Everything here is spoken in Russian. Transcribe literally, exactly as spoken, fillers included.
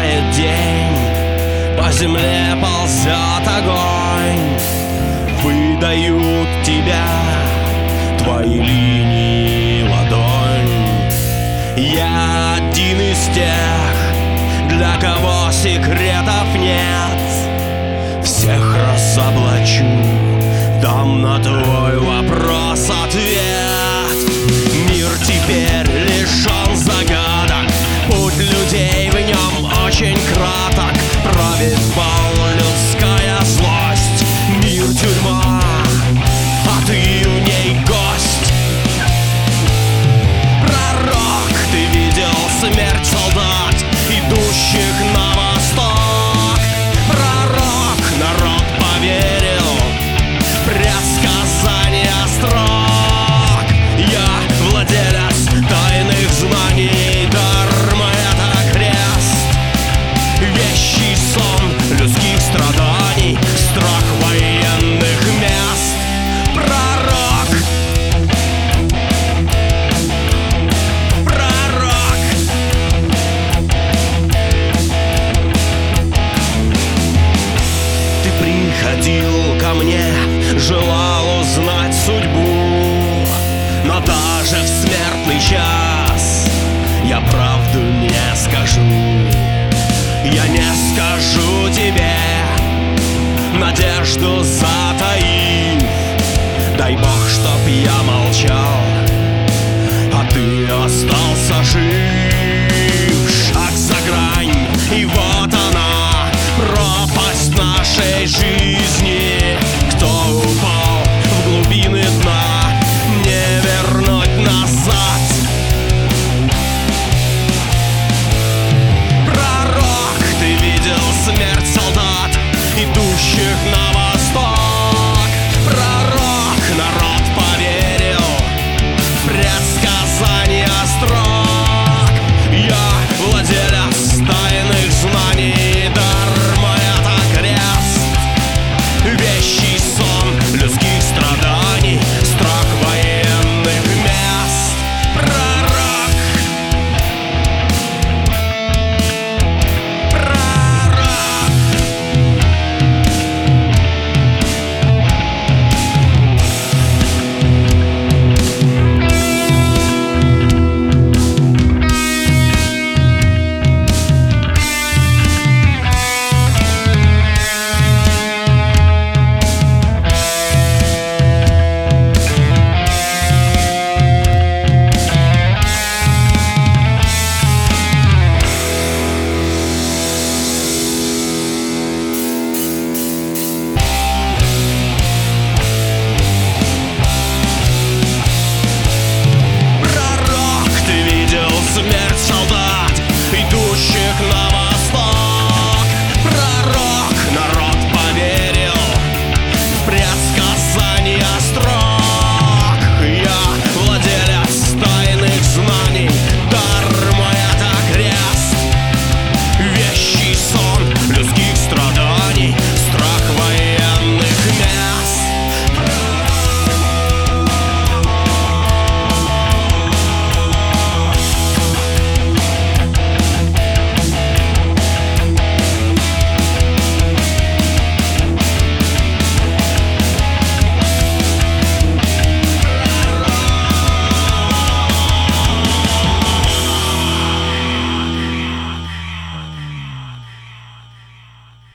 наступает день, по земле ползет огонь. Выдают тебя твои линии ладонь. Я один из тех, для кого секретов нет. Всех разоблачу, дам на твой вопрос ответ. Мир теперь лишен загадок, путь людей в нем очень краток. Правит бал людская злость, мир тюрьма, а ты в ней гость. Пророк, ты видел смерть солдат, идущих на восток. Пророк, народ поверил предсказания строк. Я владелец тайных знаний, дарма это крест. Вещий сон людских страданий, страх военных мест. Пророк, пророк. Ты приходил ко мне, желал узнать судьбу, но даже в смертный час я правду не скажу. Я не скажу тебе, надежду затаив. Дай Бог, чтоб я молчал, а ты остался жив.